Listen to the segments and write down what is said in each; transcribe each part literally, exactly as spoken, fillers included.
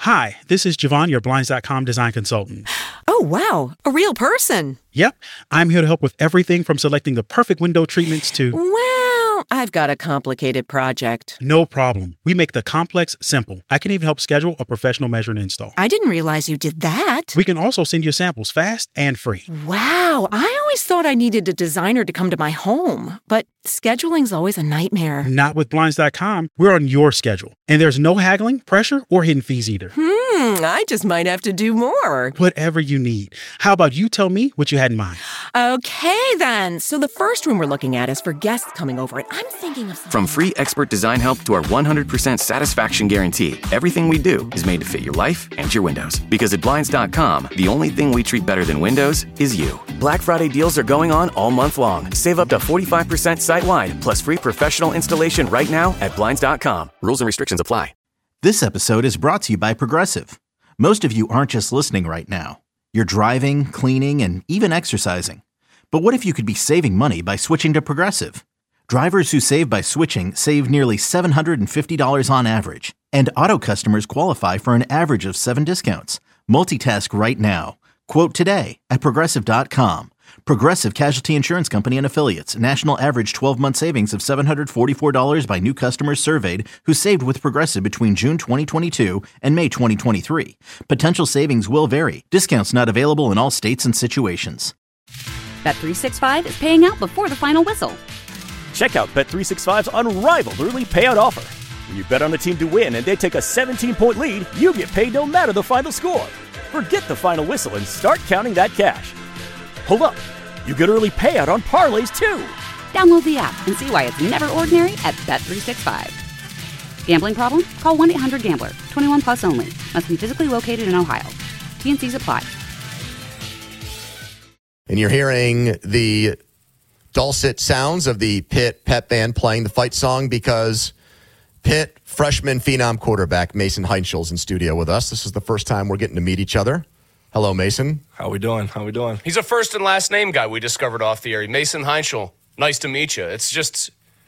Hi, this is Javon, your Blinds dot com design consultant. Oh, wow. A real person. Yep. I'm here to help with everything from selecting the perfect window treatments to... Well, I've got a complicated project. No problem. We make the complex simple. I can even help schedule a professional measure and install. I didn't realize you did that. We can also send you samples fast and free. Wow. I always thought I needed a designer to come to my home, but scheduling's always a nightmare. Not with Blinds dot com. We're on your schedule. And there's no haggling, pressure, or hidden fees either. Hmm, I just might have to do more. Whatever you need. How about you tell me what you had in mind? Okay, then. So the first room we're looking at is for guests coming over, and I'm thinking of... From free expert design help to our one hundred percent satisfaction guarantee, everything we do is made to fit your life and your windows. Because at Blinds dot com, the only thing we treat better than windows is you. Black Friday deals are going on all month long. Save up to forty-five percent site-wide, plus free professional installation right now at Blinds dot com. Rules and restrictions apply. This episode is brought to you by Progressive. Most of you aren't just listening right now. You're driving, cleaning, and even exercising. But what if you could be saving money by switching to Progressive? Drivers who save by switching save nearly seven hundred fifty dollars on average. And auto customers qualify for an average of seven discounts. Multitask right now. Quote today at Progressive dot com. Progressive Casualty Insurance Company and Affiliates. National average twelve-month savings of seven hundred forty-four dollars by new customers surveyed who saved with Progressive between June twenty twenty-two and May twenty twenty-three. Potential savings will vary. Discounts not available in all states and situations. Bet three sixty-five is paying out before the final whistle. Check out Bet three sixty-five's unrivaled early payout offer. When you bet on a team to win and they take a seventeen-point lead, you get paid no matter the final score. Forget the final whistle and start counting that cash. Hold up. You get early payout on parlays, too. Download the app and see why it's never ordinary at Bet three sixty-five. Gambling problem? Call one eight hundred gambler. twenty-one plus only. Must be physically located in Ohio. T and C's apply. And you're hearing the dulcet sounds of the Pitt Pep Band playing the fight song because Pitt freshman phenom quarterback Mason Heintzel's in studio with us. This is the first time we're getting to meet each other. Hello, Mason. How we doing? How we doing? He's a first and last name guy we discovered off the air. Mason Heinzel. Nice to meet you. It's just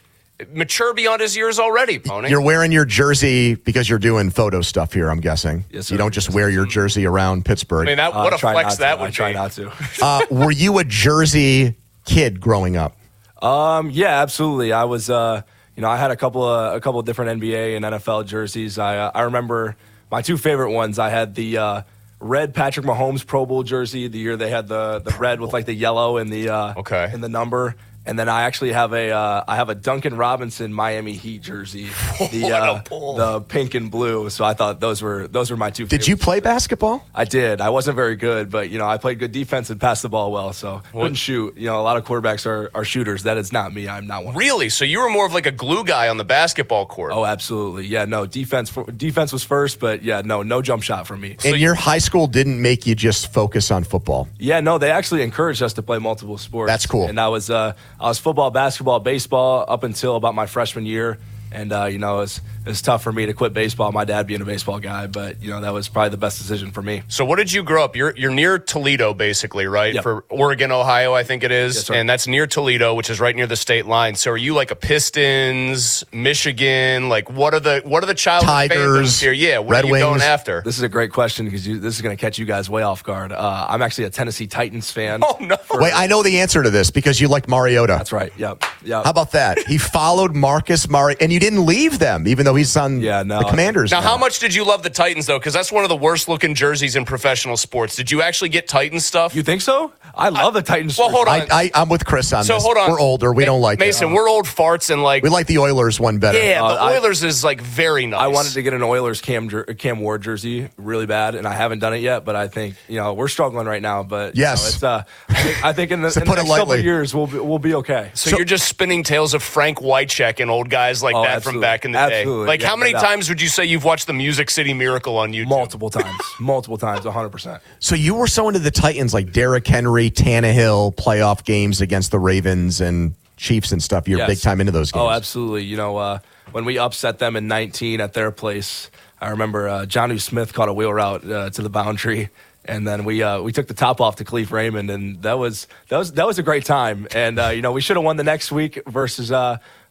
mature beyond his years already, Pony. You're wearing your jersey because you're doing photo stuff here, I'm guessing. Yes, sir. You don't just yes, wear sir. your jersey around Pittsburgh. I mean, that, what uh, a flex that to. would I try be. not to. uh, were you a Jersey kid growing up? Um, yeah, absolutely. I was, uh, you know, I had a couple of a couple of different N B A and N F L jerseys. I uh, I remember my two favorite ones. I had the uh, red Patrick Mahomes Pro Bowl jersey the year they had the the red with like the yellow and the uh, okay and the number. And then I actually have a uh, I have a Duncan Robinson Miami Heat jersey, the uh, the pink and blue. So I thought those were those were my two. Did favorites. you play basketball? I did. I wasn't very good, but you know I played good defense and passed the ball well. So what? Couldn't shoot. You know, a lot of quarterbacks are, are shooters. That is not me. I'm not one. Really? So you were more of like a glue guy on the basketball court? Oh, absolutely. Yeah. No defense. Defense was first, but yeah, no, no jump shot for me. And so your high school didn't make you just focus on football? Yeah. No, they actually encouraged us to play multiple sports. That's cool. And I was uh, I was football, basketball. Basketball, baseball up until about my freshman year. And, uh, you know, it was, it was tough for me to quit baseball, my dad being a baseball guy. But, you know, that was probably the best decision for me. So what did you grow up? You're you're near Toledo, basically, right? Yep. For Oregon, Ohio, I think it is. Yes, sir. And that's near Toledo, which is right near the state line. So are you like a Pistons, Michigan? Like, what are the what are the childhood Tigers, fandoms here? Yeah, what Red are you Wings. going after? This is a great question because you, this is going to catch you guys way off guard. Uh, I'm actually a Tennessee Titans fan. Oh, no. Wait, I know the answer to this because you liked Mariota. That's right. Yep. Yep. How about that? He followed Marcus Mariota, and you didn't leave them, even though he's on Yeah, no. the Commanders. Now, how much did you love the Titans, though? Because that's one of the worst-looking jerseys in professional sports. Did you actually get Titans stuff? You think so? I love the Titans. Well, hold on. I, I, I'm with Chris on so this. hold on. We're older. We Ma- don't like Mason, it. we're old farts and like We like the Oilers one better. yeah, Uh, the I- Oilers is like very nice. I wanted to get an Oilers Cam jer- Cam Ward jersey really bad, and I haven't done it yet. But I think you know we're struggling right now. But you Yes. know, it's uh, I think, I think in the, To in the put it next couple lightly. of years we'll be, we'll be okay. So, So- you're just spinning tales of Frank Wycheck and old guys like Oh, that absolutely. from back in the Absolutely. day. Like, Yeah, how many no doubt. times would you say you've watched the Music City Miracle on YouTube? Multiple times, multiple times, one hundred percent. So you were so into the Titans, like Derrick Henry, Tannehill, playoff games against the Ravens and Chiefs and stuff. You're Yes. big time into those games. Oh, absolutely. You know, uh, when we upset them in nineteen at their place, I remember uh, Jonnu Smith caught a wheel route uh, to the boundary, and then we uh, we took the top off to Khalif Raymond, and that was that was that was a great time. And uh, you know, we should have won the next week versus uh,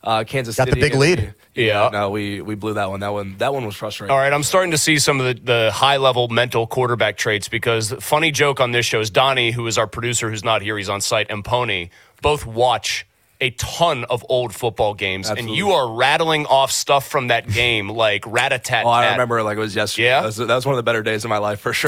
uh, Kansas Got City. the big lead. We, yeah. No, we we blew that one. That one that one was frustrating. All right, I'm starting to see some of the, the high-level mental quarterback traits because the funny joke on this show is Donnie, who is our producer who's not here, he's on site, and Pony both watch a ton of old football games, Absolutely. and you are rattling off stuff from that game like rat-a-tat-tat. Oh, I remember it like it was yesterday. Yeah? That was, that was one of the better days of my life for sure.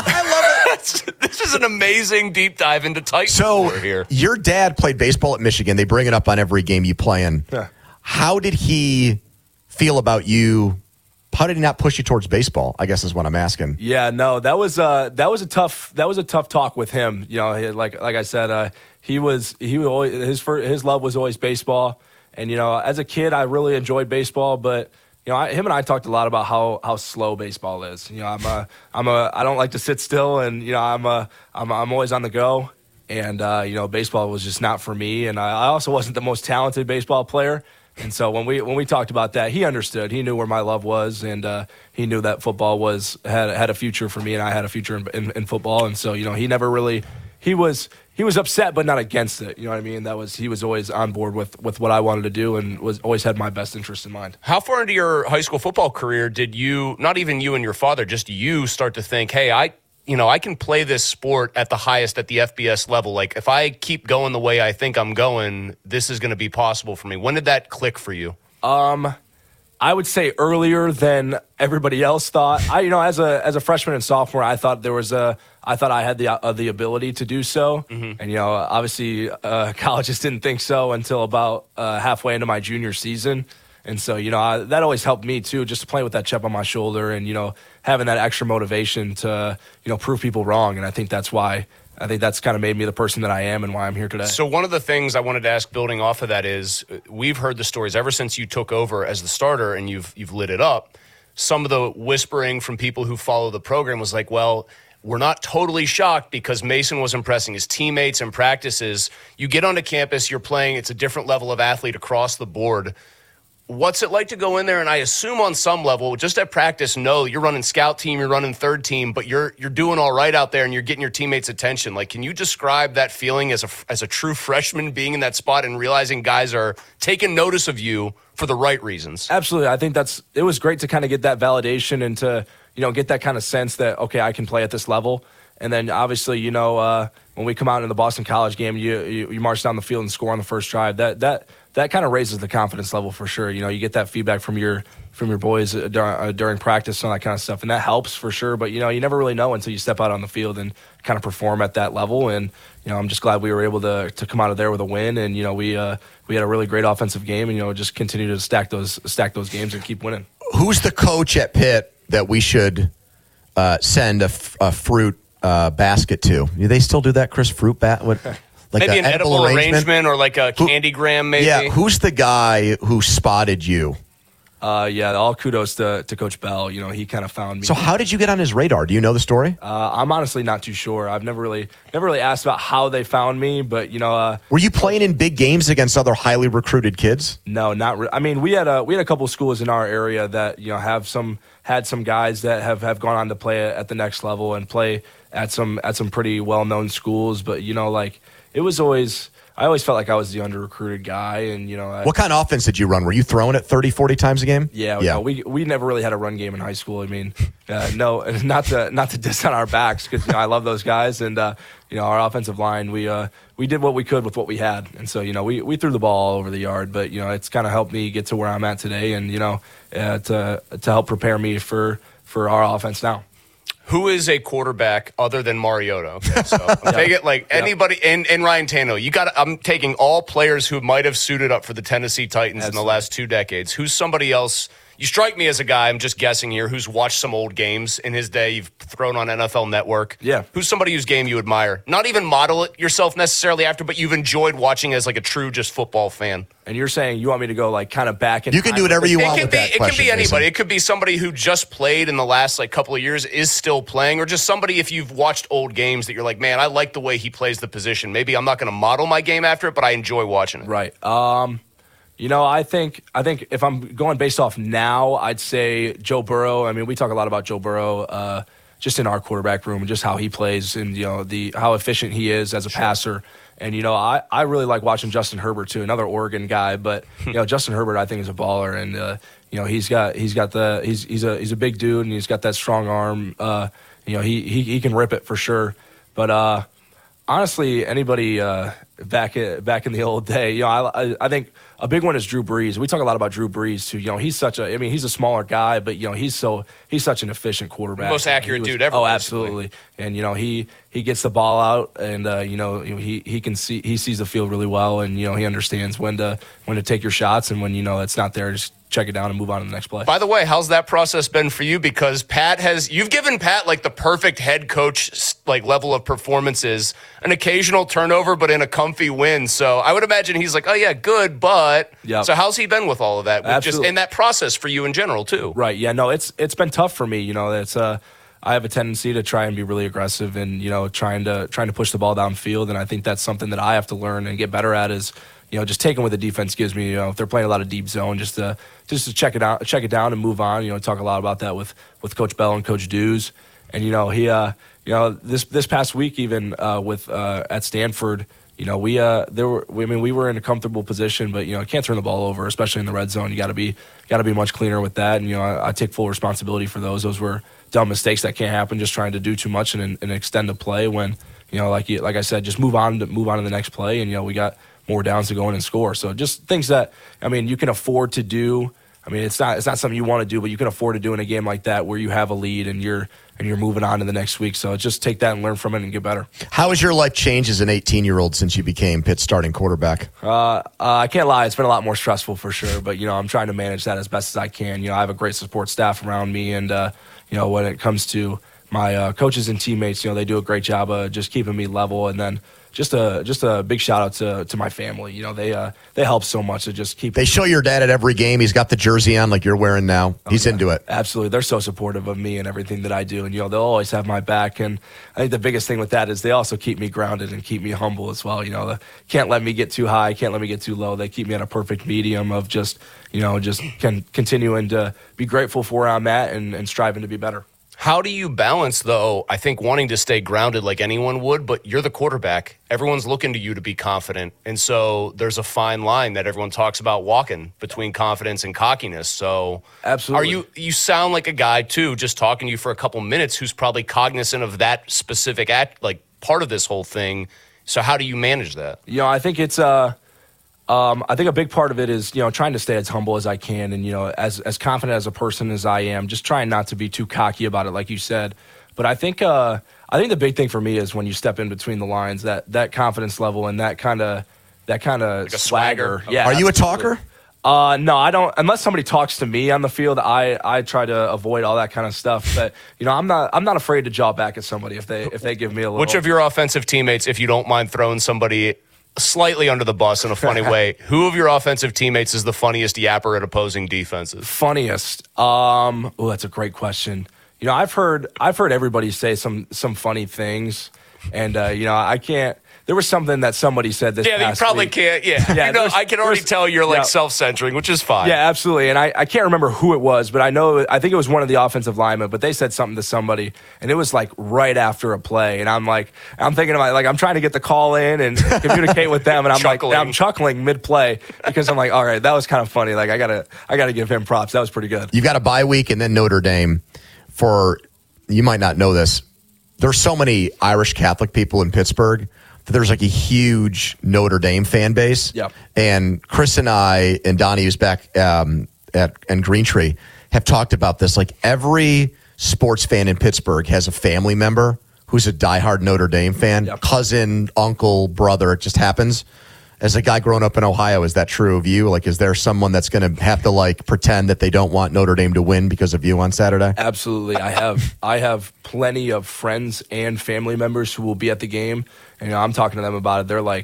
I love it. This is an amazing deep dive into Titans So here. your dad played baseball at Michigan. They bring it up on every game you play in. Yeah. How did he feel about you? How did he not push you towards baseball? I guess is what I'm asking. Yeah, no, that was uh, that was a tough that was a tough talk with him. You know, he, like like I said, uh, he was he was always, his first, his love was always baseball, and you know, as a kid, I really enjoyed baseball, but you know, I, him and I talked a lot about how how slow baseball is. You know, I'm a I'm a I don't like to sit still, and you know, I'm a I'm I'm always on the go, and uh, you know, baseball was just not for me, and I, I also wasn't the most talented baseball player. And so when we when we talked about that, he understood. He knew where my love was, and uh, he knew that football was had had a future for me, and I had a future in, in, in football. And so you know, he never really he was he was upset, but not against it. You know what I mean? That was he was always on board with, with what I wanted to do, and was always had my best interest in mind. How far into your high school football career did you, not even you and your father, just you start to think, hey, I you know, I can play this sport at the highest, at the F B S level. Like, if I keep going the way I think I'm going, this is going to be possible for me. When did that click for you? Um, I would say earlier than everybody else thought. I, you know, as a as a freshman and sophomore, I thought there was a, I thought I had the uh, the ability to do so. Mm-hmm. And you know, obviously, uh, colleges didn't think so until about uh, halfway into my junior season. And so, you know, I, that always helped me too, just to play with that chip on my shoulder and, you know, having that extra motivation to, you know, prove people wrong. And I think that's why, I think that's kind of made me the person that I am and why I'm here today. So one of the things I wanted to ask building off of that is we've heard the stories ever since you took over as the starter and you've you've lit it up. Some of the whispering from people who follow the program was like, well, we're not totally shocked because Mason was impressing his teammates and practices. You get onto campus, you're playing, it's a different level of athlete across the board. What's it like to go in there? And I assume on some level, just at practice, no, you're running scout team, you're running third team, but you're you're doing all right out there and you're getting your teammates' attention. Like, can you describe that feeling as a as a true freshman being in that spot and realizing guys are taking notice of you for the right reasons? Absolutely. I think that's it was great to kind of get that validation and to, you know, get that kind of sense that, okay, I can play at this level. And then obviously, you know, uh, when we come out in the Boston College game, you, you you march down the field and score on the first drive. That that that kind of raises the confidence level for sure. You know, you get that feedback from your from your boys uh, dur- uh, during practice and all that kind of stuff, and that helps for sure. But you know, you never really know until you step out on the field and kind of perform at that level. And you know, I'm just glad we were able to to come out of there with a win. And you know, we uh, we had a really great offensive game, and you know, just continue to stack those stack those games and keep winning. Who's the coach at Pitt that we should uh, send a, f- a fruit uh, basket to? Do they still do that, Chris? Fruit bat? What? Like maybe an edible, edible arrangement? arrangement or like a candygram maybe? Yeah, who's the guy who spotted you? Uh, yeah, all kudos to, to Coach Bell. You know, he kind of found me. So how did you get on his radar? Do you know the story? Uh, I'm honestly not too sure. I've never really never really asked about how they found me, but, you know. Uh, Were you playing in big games against other highly recruited kids? No, not really. I mean, we had a we had a couple schools in our area that, you know, have some had some guys that have, have gone on to play at the next level and play at some at some pretty well-known schools. But, you know, like, it was always – I always felt like I was the under-recruited guy, and, you know. I, what kind of offense did you run? Were you throwing it thirty, forty times a game? Yeah, yeah. No, we we never really had a run game in high school. I mean, uh, no, not to not to diss on our backs because, you know, I love those guys, and uh, you know, our offensive line, we uh, we did what we could with what we had, and so, you know, we, we threw the ball all over the yard, but, you know, it's kind of helped me get to where I'm at today, and, you know, uh, to to help prepare me for for our offense now. Who is a quarterback other than Mariota? Okay, so I'm yeah. taking like yeah. anybody and, and Ryan Tannehill. You got. I'm taking all players who might have suited up for the Tennessee Titans Absolutely. in the last two decades. Who's somebody else? You strike me as a guy, I'm just guessing here, who's watched some old games in his day. You've thrown on N F L Network. Yeah. Who's somebody whose game you admire? Not even model it yourself necessarily after, but you've enjoyed watching as like a true just football fan. And you're saying you want me to go like kind of back in You can do whatever you it want can with be, that It question, can be anybody. Mason. It could be somebody who just played in the last like couple of years, is still playing, or just somebody if you've watched old games that you're like, man, I like the way he plays the position. Maybe I'm not going to model my game after it, but I enjoy watching it. Right. Um, you know, I think I think if I'm going based off now, I'd say Joe Burrow. I mean, we talk a lot about Joe Burrow. Uh, just in our quarterback room and just how he plays and, you know, the how efficient he is as a sure. passer. And, you know, I, I really like watching Justin Herbert, too, another Oregon guy. But, you know, Justin Herbert, I think, is a baller. And, uh, you know, he's got he's got the he's he's a he's a big dude and he's got that strong arm. Uh, you know, he, he he can rip it for sure. But uh, honestly, anybody uh, back back in the old day, you know, I, I I think a big one is Drew Brees. We talk a lot about Drew Brees too. You know, he's such a I mean, he's a smaller guy, but you know, he's so he's such an efficient quarterback. Most accurate was, dude ever. Oh, basically. absolutely. And you know, he he gets the ball out, and uh, you know, he he can see he sees the field really well, and you know, he understands when to when to take your shots, and when you know it's not there, just check it down and move on to the next play. By the way, how's that process been for you? Because Pat has, you've given Pat like the perfect head coach like level of performances, an occasional turnover, but in a comfy win. So I would imagine he's like, oh yeah, good, but yep. So how's he been with all of that? With just in that process for you in general too. Right. Yeah. No, it's it's been tough for me. You know, it's uh, I have a tendency to try and be really aggressive and you know trying to trying to push the ball downfield, and I think that's something that I have to learn and get better at is. You know, just taking what the defense gives me. You know, if they're playing a lot of deep zone, just to just to check it out, check it down, and move on. You know, talk a lot about that with, with Coach Bell and Coach Dews. And you know, he, uh, you know, this this past week even uh, with uh, at Stanford, you know, we uh, there were. I mean, we were in a comfortable position, but you know, can't turn the ball over, especially in the red zone. You got to be got to be much cleaner with that. And you know, I, I take full responsibility for those. Those were dumb mistakes that can't happen. Just trying to do too much and, and extend the play when you know, like you, like I said, just move on to move on to the next play. And you know, we got more downs to go in and score. So just things that, I mean, you can afford to do. I mean, it's not it's not something you want to do, but you can afford to do in a game like that where you have a lead and you're and you're moving on to the next week. So just take that and learn from it and get better. How has your life changed as an eighteen-year-old since you became Pitt's starting quarterback? Uh, uh, I can't lie. It's been a lot more stressful for sure, but, you know, I'm trying to manage that as best as I can. You know, I have a great support staff around me, and, uh, you know, when it comes to my uh, coaches and teammates, you know, they do a great job of just keeping me level, and then Just a just a big shout out to, to my family. You know, they uh, they help so much to just keep. They show your dad at every game. He's got the jersey on like you're wearing now. Oh, He's yeah, into it. Absolutely, they're so supportive of me and everything that I do, and you know they'll always have my back. And I think the biggest thing with that is they also keep me grounded and keep me humble as well. You know, they can't let me get too high, can't let me get too low. They keep me at a perfect medium of just you know just can continuing to be grateful for where I'm at and, and striving to be better. How do you balance, though, I think wanting to stay grounded like anyone would, but you're the quarterback. Everyone's looking to you to be confident. And so there's a fine line that everyone talks about walking between confidence and cockiness. So absolutely. Are you you sound like a guy, too, just talking to you for a couple minutes, who's probably cognizant of that specific act, like part of this whole thing. So how do you manage that? You know, I think it's uh Um, I think a big part of it is, you know, trying to stay as humble as I can and, you know, as as confident as a person as I am, just trying not to be too cocky about it, like you said. But I think uh, I think the big thing for me is when you step in between the lines, that that confidence level and that kind of that kind of like swagger. swagger. Yeah. Are you a talker? Uh, no, I don't. Unless somebody talks to me on the field, I, I try to avoid all that kind of stuff. But you know, I'm not I'm not afraid to jaw back at somebody if they if they give me a little. Which of your offensive teammates, if you don't mind throwing somebody slightly under the bus in a funny way, who of your offensive teammates is the funniest yapper at opposing defenses? Funniest? Um, oh, that's a great question. You know, I've heard I've heard everybody say some some funny things, and uh, you know, I can't. There was something that somebody said this yeah, past you probably week. can't. Yeah, yeah. You know, I can already tell you're like yeah. self-centering, which is fine. Yeah, absolutely. And I, I can't remember who it was, but I know I think it was one of the offensive linemen. But they said something to somebody, and it was like right after a play. And I'm like, I'm thinking about like I'm trying to get the call in and communicate with them, and I'm chuckling. like, I'm chuckling mid-play because I'm like, all right, that was kind of funny. Like I gotta, I gotta give him props. That was pretty good. You've got a bye week and then Notre Dame. For you might not know this, there's so many Irish Catholic people in Pittsburgh. There's like a huge Notre Dame fan base. Yep. And Chris and I and Donnie, who's back um, at and Green Tree, have talked about this. Like every sports fan in Pittsburgh has a family member who's a diehard Notre Dame fan, yep. cousin, uncle, brother. It just happens. As a guy growing up in Ohio, is that true of you? Like, is there someone that's going to have to like pretend that they don't want Notre Dame to win because of you on Saturday? Absolutely. I have I have plenty of friends and family members who will be at the game. And, you know, I'm talking to them about it. They're like,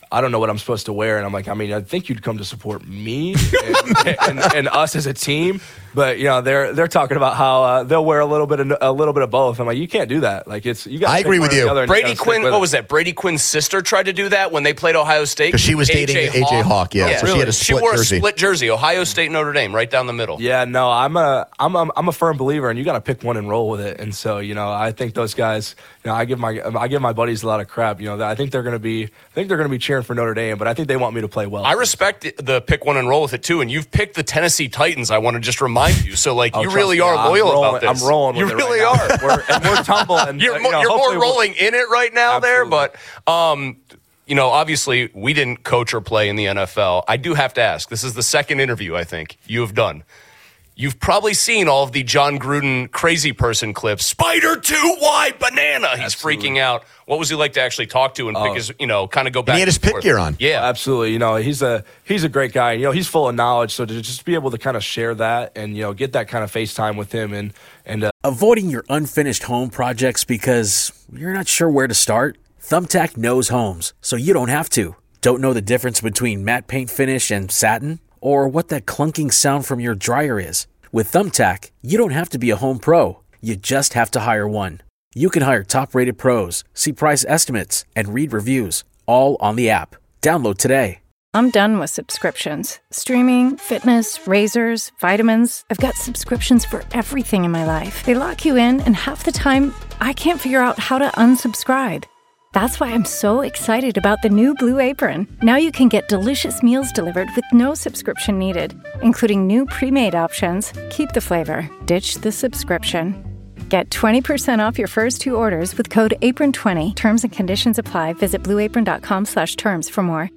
I don't know what I'm supposed to wear. And I'm like, I mean, I think you'd come to support me and, and, and us as a team. But, you know, they're they're talking about how uh, they'll wear a little bit of a little bit of both. I'm like, you can't do that. Like, it's you got. I agree with you. Brady Quinn, what was that? Brady Quinn's sister tried to do that when they played Ohio State because she was dating A J Hawk. Hawk yeah, yeah. So really? She had a split She wore jersey. a split jersey. Ohio State, Notre Dame, right down the middle. Yeah, no, I'm a I'm a, I'm a firm believer, and you got to pick one and roll with it. And so, you know, I think those guys, you know, I give my I give my buddies a lot of crap. You know, I think they're going to be I think they're going to be cheering for Notre Dame, but I think they want me to play well. I respect the pick one and roll with it too, and you've picked the Tennessee Titans. I want to just remind you. So, like, oh, you really me, are I'm loyal rolling, about this. I'm rolling. You with really it right are. We're, and we're tumbling. You're, you know, you're more we'll, rolling in it right now absolutely. there, but um, you know, obviously, we didn't coach or play in the N F L. I do have to ask. This is the second interview I think you have done. You've probably seen all of the John Gruden crazy person clips. Spider two, why banana? He's absolutely. freaking out. What was he like to actually talk to and pick oh. his, you know, kind of go back? And he had his pit gear on. Yeah, absolutely. You know, he's a he's a great guy. You know, he's full of knowledge. So to just be able to kind of share that and, you know, get that kind of FaceTime with him and and uh, avoiding your unfinished home projects because you're not sure where to start. Thumbtack knows homes, so you don't have to. Don't know the difference between matte paint finish and satin? Or what that clunking sound from your dryer is. With Thumbtack, you don't have to be a home pro. You just have to hire one. You can hire top-rated pros, see price estimates, and read reviews, all on the app. Download today. I'm done with subscriptions. Streaming, fitness, razors, vitamins. I've got subscriptions for everything in my life. They lock you in, and half the time, I can't figure out how to unsubscribe. That's why I'm so excited about the new Blue Apron. Now you can get delicious meals delivered with no subscription needed, including new pre-made options. Keep the flavor, ditch the subscription. Get twenty percent off your first two orders with code apron twenty. Terms and conditions apply. Visit blueapron.com slash terms for more.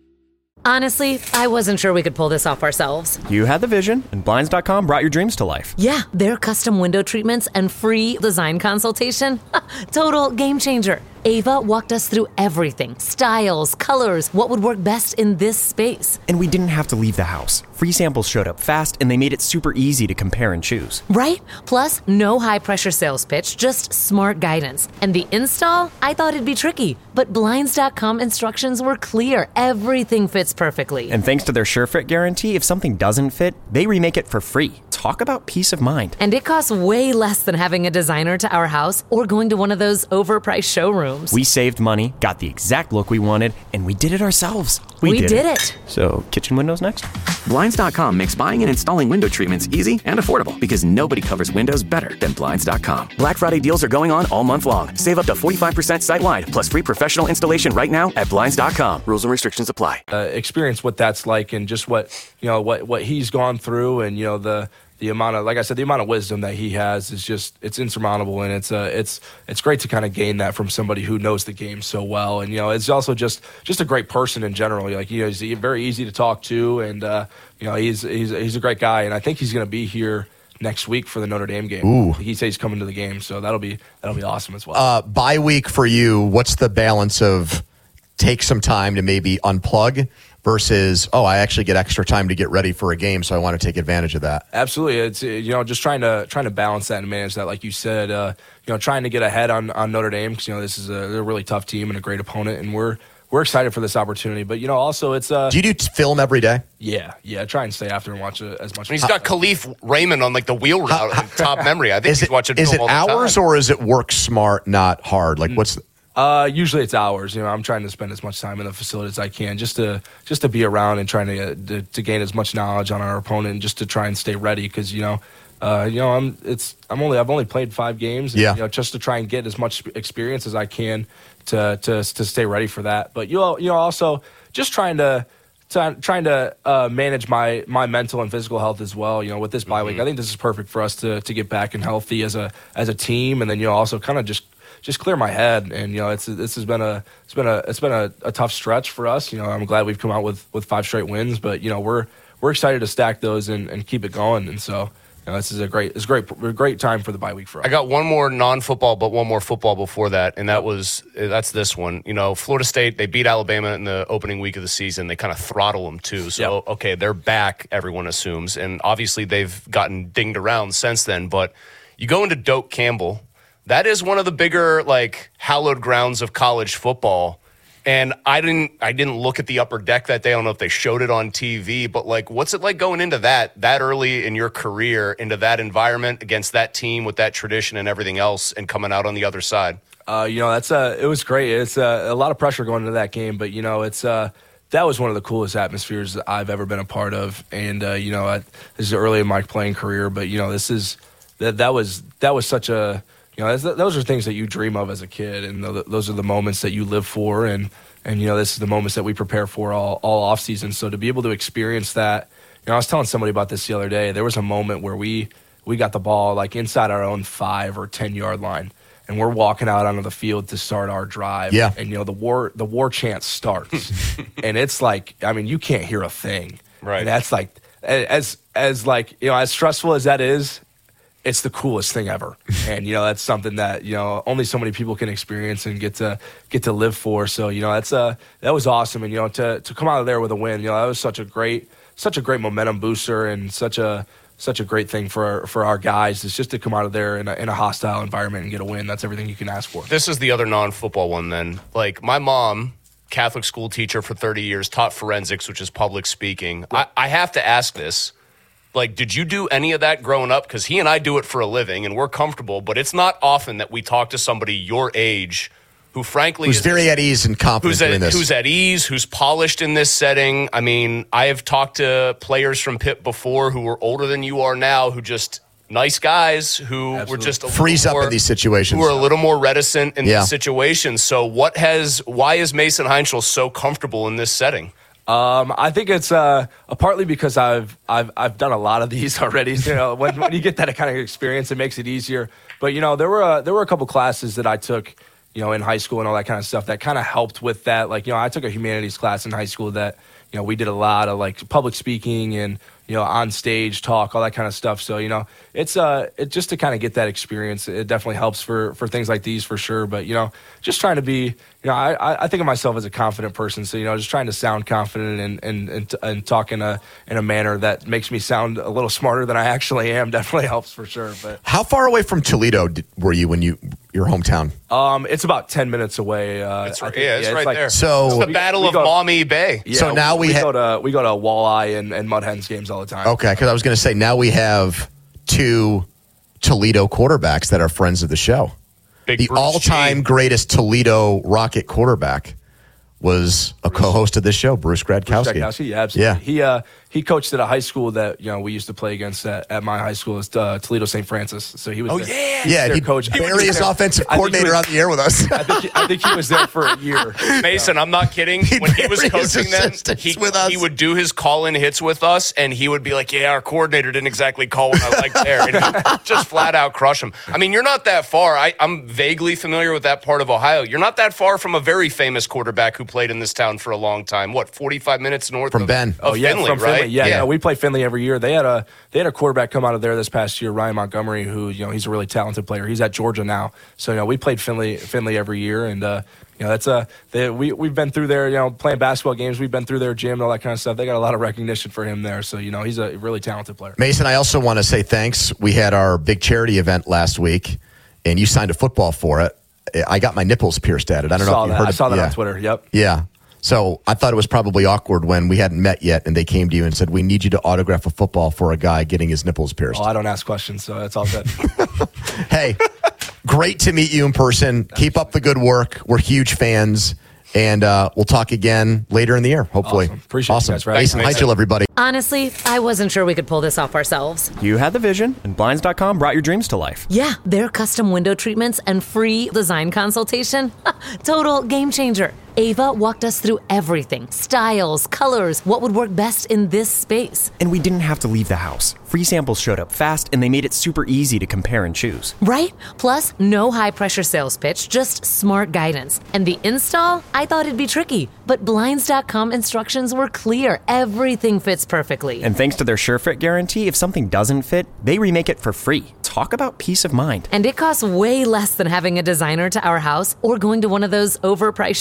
Honestly, I wasn't sure we could pull this off ourselves. You had the vision, and Blinds dot com brought your dreams to life. Yeah, their custom window treatments and free design consultation. Total game changer. Ava walked us through everything. Styles, colors, what would work best in this space. And we didn't have to leave the house. Free samples showed up fast, and they made it super easy to compare and choose. Right? Plus, no high-pressure sales pitch, just smart guidance. And the install? I thought it'd be tricky, but Blinds dot com instructions were clear. Everything fits perfectly. And thanks to their SureFit guarantee, if something doesn't fit, they remake it for free. Talk about peace of mind. And it costs way less than having a designer to our house or going to one of those overpriced showrooms. We saved money, got the exact look we wanted, and we did it ourselves. We, we did, did it. it. So, kitchen windows next? Blinds dot com makes buying and installing window treatments easy and affordable because nobody covers windows better than Blinds dot com. Black Friday deals are going on all month long. Save up to forty-five percent site-wide, plus free professional installation right now at Blinds dot com. Rules and restrictions apply. Uh, experience what that's like and just what, you know, what, what he's gone through and, you know, the the amount of, like I said, the amount of wisdom that he has is just, it's insurmountable. And it's uh, it's it's great to kind of gain that from somebody who knows the game so well. And, you know, it's also just just a great person in general. Like, you know, he's very easy to talk to. And, uh, you know, he's, he's, he's a great guy. And I think he's going to be here next week for the Notre Dame game. Ooh. He says he's coming to the game. So that'll be, that'll be awesome as well. Uh, bye week for you, what's the balance of take some time to maybe unplug versus, oh, I actually get extra time to get ready for a game, so I want to take advantage of that? Absolutely. It's, you know, just trying to trying to balance that and manage that, like you said, uh, you know, trying to get ahead on, on Notre Dame because, you know, this is a, they're a really tough team and a great opponent, and we're we're excited for this opportunity. But, you know, also it's... Uh, do you do film every day? Yeah, yeah. Try and stay after and watch it as much as possible. He's got Khalif Raymond on, like, the wheel route in top memory. I think is he's it, watching Is film it all the hours time. or is it work smart, not hard? Like, what's... The, Uh, usually it's hours. You know, I'm trying to spend as much time in the facility as I can, just to just to be around and trying to uh, to, to gain as much knowledge on our opponent, and just to try and stay ready. Because you know, uh, you know, I'm it's I'm only I've only played five games. And, yeah. You know, just to try and get as much experience as I can to to to stay ready for that. But you know, you know, also just trying to. Trying to uh, manage my, my mental and physical health as well. You know, with this bye week, I think this is perfect for us to to get back and healthy as a as a team, and then you know also kind of just just clear my head. And you know, it's this has been a it's been a it's been a, a tough stretch for us. You know, I'm glad we've come out with, with five straight wins, but you know we're we're excited to stack those and, and keep it going. And so. You know, this is a great, it's a great, a great time for the bye week for us. I got one more non-football, but one more football before that, and that was that's this one. You know, Florida State, they beat Alabama in the opening week of the season. They kind of throttle them too. So yep. Okay, they're back. Everyone assumes, and obviously they've gotten dinged around since then. But you go into Doak Campbell, that is one of the bigger like hallowed grounds of college football. And I didn't I didn't look at the upper deck that day. I don't know if they showed it on T V, but like, what's it like going into that that early in your career, into that environment against that team with that tradition and everything else, and coming out on the other side? Uh, you know, that's uh, it was great. It's uh, a lot of pressure going into that game, but you know, it's uh, that was one of the coolest atmospheres that I've ever been a part of. And uh, you know, I, this is early in my playing career, but you know, this is that that was that was such a You know, those are things that you dream of as a kid, and those are the moments that you live for, and, and you know, this is the moments that we prepare for all, all off season. So to be able to experience that, you know, I was telling somebody about this the other day. There was a moment where we we got the ball like inside our own five or ten yard line, and we're walking out onto the field to start our drive. Yeah. And you know, the war the war chant starts, and it's like, I mean, you can't hear a thing. Right. And that's like as as like you know, as stressful as that is. It's the coolest thing ever. And, you know, that's something that, you know, only so many people can experience and get to get to live for. So, you know, that's uh, that was awesome. And, you know, to, to come out of there with a win, you know, that was such a great, such a great momentum booster and such a, such a great thing for, for our guys. It's just to come out of there in a, in a hostile environment and get a win. That's everything you can ask for. This is the other non-football one then. Like, my mom, Catholic school teacher for thirty years, taught forensics, which is public speaking. I, I have to ask this. Like, did you do any of that growing up? Because he and I do it for a living, and we're comfortable, but it's not often that we talk to somebody your age who, frankly, who's is, very at ease and confident who's at, doing this. Who's at ease, who's polished in this setting. I mean, I have talked to players from Pitt before who were older than you are now, who just nice guys who Absolutely. were just a freeze up more, in these situations, who are a little more reticent in yeah. these situations. So, what has? Why is Mason Heinschel so comfortable in this setting? Um, I think it's uh, partly because I've I've I've done a lot of these already. You know, when, when you get that kind of experience, it makes it easier. But you know, there were uh, there were a couple classes that I took, you know, in high school and all that kind of stuff that kind of helped with that. Like, you know, I took a humanities class in high school that, you know, we did a lot of like public speaking and, you know, on stage talk, all that kind of stuff. So, you know, it's uh, it just to kind of get that experience. It definitely helps for for things like these for sure. But, you know, just trying to be. You know, I, I think of myself as a confident person, so, you know, just trying to sound confident and and, and, and talk in a in a manner that makes me sound a little smarter than I actually am definitely helps for sure. But how far away from Toledo did, were you when you your hometown? Um, it's about ten minutes away. Uh, it's right, think, yeah, it's yeah, it's right like, there. So it's the we, Battle we of go, Maumee Bay. Yeah, so now we, we ha- go to we go to Walleye and, and Mud Hens games all the time. Okay, because I was going to say now we have two Toledo quarterbacks that are friends of the show. Big the Bruce all-time G. greatest Toledo Rocket quarterback was a co-host of this show, Bruce Gradkowski. Bruce Gradkowski, yeah, absolutely. Yeah. He uh, he coached at a high school that, you know, we used to play against at, at my high school. It's uh, Toledo Saint Francis. So he was Oh, there. yeah. He was Yeah, their he coach. Barry is offensive I think he coordinator was- on the air with us. I think, he, I think he was there for a year. Mason, I'm not kidding. When he was Barry is coaching them, assistants he, with us. he would do his call-in hits with us, and he would be like, yeah, our coordinator didn't exactly call when I liked there. And he'd just flat out crush him. I mean, you're not that far. I, I'm vaguely familiar with that part of Ohio. You're not that far from a very famous quarterback who played in this town for a long time. What, forty-five minutes north From of, Ben. of Oh yeah, Findlay, from right? Findlay. Yeah, yeah, we play Findlay every year. They had a they had a quarterback come out of there this past year, Ryan Montgomery, who, you know, he's a really talented player. He's at Georgia now, so, you know, we played Findlay Findlay every year, and uh, you know, that's a they, we we've been through there, you know, playing basketball games. We've been through their gym and all that kind of stuff. They got a lot of recognition for him there, so, you know, he's a really talented player. Mason, I also want to say thanks. We had our big charity event last week, and you signed a football for it. I got my nipples pierced at it. I don't I know saw if you that. heard I saw that yeah. on Twitter. Yep. Yeah. So I thought it was probably awkward when we hadn't met yet, and they came to you and said, we need you to autograph a football for a guy getting his nipples pierced. Oh, I don't ask questions, so that's all good. Hey, great to meet you in person. Keep up the good work. We're huge fans, and uh, we'll talk again later in the year, hopefully. Awesome. Appreciate awesome. you guys for having Mason me. Heinschel, everybody. Honestly, I wasn't sure we could pull this off ourselves. You had the vision, and Blinds dot com brought your dreams to life. Yeah, their custom window treatments and free design consultation. Total game changer. Ava walked us through everything. Styles, colors, what would work best in this space. And we didn't have to leave the house. Free samples showed up fast, and they made it super easy to compare and choose. Right? Plus, no high-pressure sales pitch, just smart guidance. And the install? I thought it'd be tricky, but Blinds dot com instructions were clear. Everything fits perfectly. And thanks to their SureFit guarantee, if something doesn't fit, they remake it for free. Talk about peace of mind. And it costs way less than having a designer to our house or going to one of those overpriced showrooms.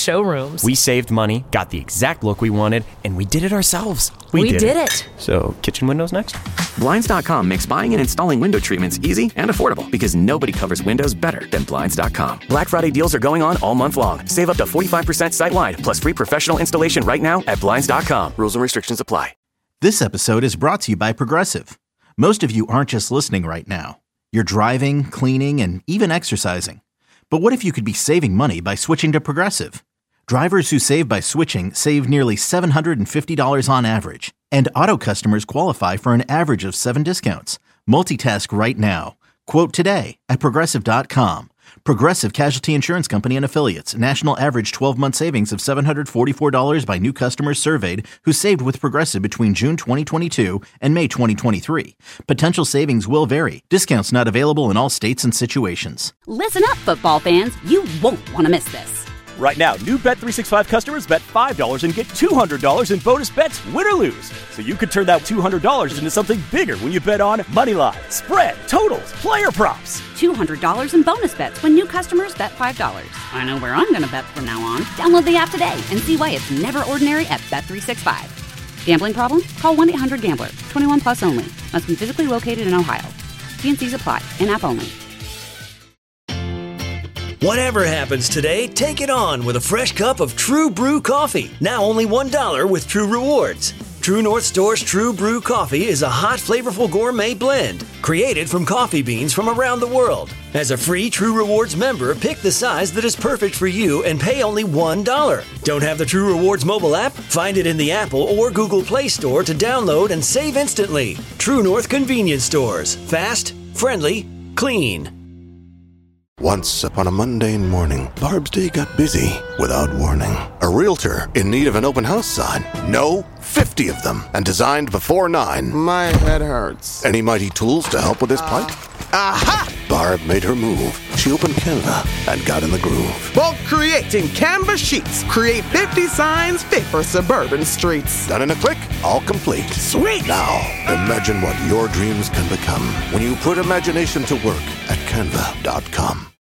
Homes. We saved money, got the exact look we wanted, and we did it ourselves. We, we did, did it. it. So, kitchen windows next? Blinds dot com makes buying and installing window treatments easy and affordable because nobody covers windows better than Blinds dot com. Black Friday deals are going on all month long. Save up to forty-five percent site-wide, plus free professional installation right now at Blinds dot com. Rules and restrictions apply. This episode is brought to you by Progressive. Most of you aren't just listening right now. You're driving, cleaning, and even exercising. But what if you could be saving money by switching to Progressive? Drivers who save by switching save nearly seven hundred fifty dollars on average. And auto customers qualify for an average of seven discounts. Multitask right now. Quote today at Progressive dot com. Progressive Casualty Insurance Company and Affiliates. National average twelve-month savings of seven hundred forty-four dollars by new customers surveyed who saved with Progressive between June twenty twenty-two and May twenty twenty-three. Potential savings will vary. Discounts not available in all states and situations. Listen up, football fans. You won't want to miss this. Right now, new Bet three sixty-five customers bet five dollars and get two hundred dollars in bonus bets, win or lose. So you could turn that two hundred dollars into something bigger when you bet on moneyline, spread, totals, player props. two hundred dollars in bonus bets when new customers bet five dollars. I know where I'm going to bet from now on. Download the app today and see why it's never ordinary at Bet three sixty-five. Gambling problem? Call one eight hundred gambler. twenty-one plus only. Must be physically located in Ohio. T and C's apply. In-app only. Whatever happens today, take it on with a fresh cup of True Brew coffee. Now only one dollar with True Rewards. True North Store's True Brew coffee is a hot, flavorful gourmet blend created from coffee beans from around the world. As a free True Rewards member, pick the size that is perfect for you and pay only one dollar. Don't have the True Rewards mobile app? Find it in the Apple or Google Play Store to download and save instantly. True North Convenience Stores. Fast, friendly, clean. Once upon a mundane morning, Barb's day got busy without warning. A realtor in need of an open house sign. No, fifty of them, and designed before nine. My head hurts. Any mighty tools to help with this plight? Aha! Barb made her move. She opened Canva and got in the groove. Bulk creating Canva sheets. Create fifty signs fit for suburban streets. Done in a click, all complete. Sweet! Now, imagine what your dreams can become when you put imagination to work at Canva dot com.